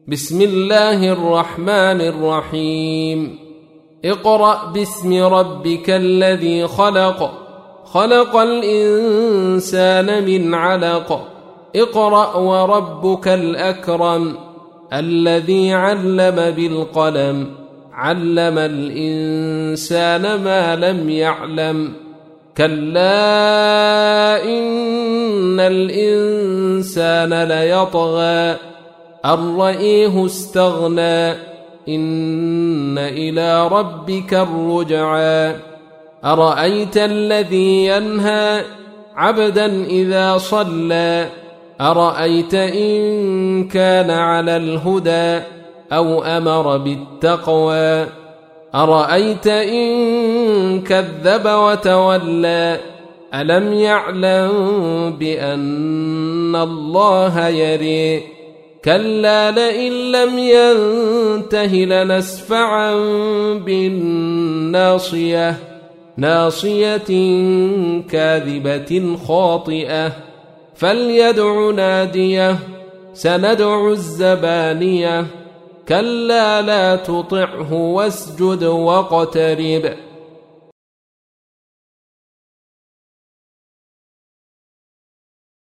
بسم الله الرحمن الرحيم اقرأ باسم ربك الذي خلق خلق الإنسان من علق اقرأ وربك الأكرم الذي علم بالقلم علم الإنسان ما لم يعلم كلا إن الإنسان ليطغى أن رآه استغنى إن إلى ربك الرجعى أرأيت الذي ينهى عبدا إذا صلى أرأيت إن كان على الهدى أو أمر بالتقوى أرأيت إن كذب وتولى ألم يعلم بأن الله يرى كلا لئن لم ينته لنسفعا بالناصية ناصية كاذبة خاطئة فليدع ناديه سندع الزبانية كلا لا تطعه واسجد واقترب